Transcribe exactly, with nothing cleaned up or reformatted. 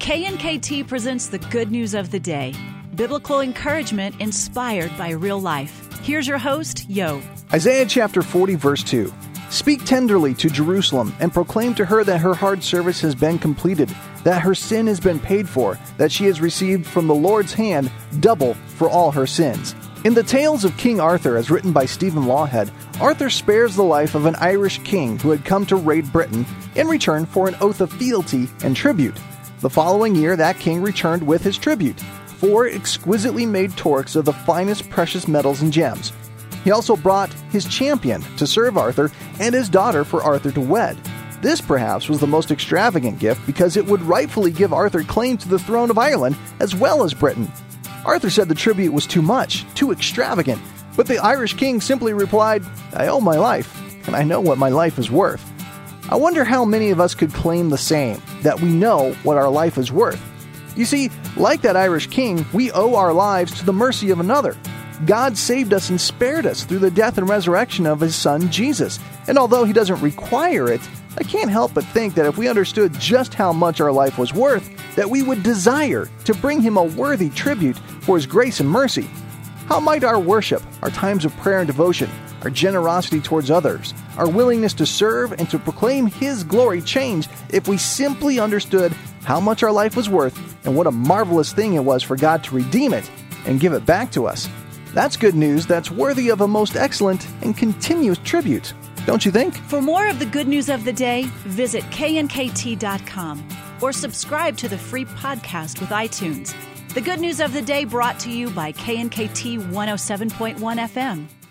K N K T presents the good news of the day. Biblical encouragement inspired by real life. Here's your host, Yo. Isaiah chapter forty, verse two. Speak tenderly to Jerusalem and proclaim to her that her hard service has been completed, that her sin has been paid for, that she has received from the Lord's hand double for all her sins. In the Tales of King Arthur, as written by Stephen Lawhead, Arthur spares the life of an Irish king who had come to raid Britain in return for an oath of fealty and tribute. The following year, that king returned with his tribute, four exquisitely made torques of the finest precious metals and gems. He also brought his champion to serve Arthur and his daughter for Arthur to wed. This perhaps was the most extravagant gift because it would rightfully give Arthur claim to the throne of Ireland as well as Britain. Arthur said the tribute was too much, too extravagant, but the Irish king simply replied, "I owe my life, and I know what my life is worth." I wonder how many of us could claim the same, that we know what our life is worth. You see, like that Irish king, we owe our lives to the mercy of another. God saved us and spared us through the death and resurrection of His Son, Jesus. And although He doesn't require it, I can't help but think that if we understood just how much our life was worth, that we would desire to bring Him a worthy tribute for His grace and mercy. How might our worship, our times of prayer and devotion, our generosity towards others, our willingness to serve and to proclaim His glory change if we simply understood how much our life was worth and what a marvelous thing it was for God to redeem it and give it back to us? That's good news that's worthy of a most excellent and continuous tribute, don't you think? For more of the good news of the day, visit K N K T dot com or subscribe to the free podcast with iTunes. The good news of the day brought to you by K N K T one oh seven point one F M.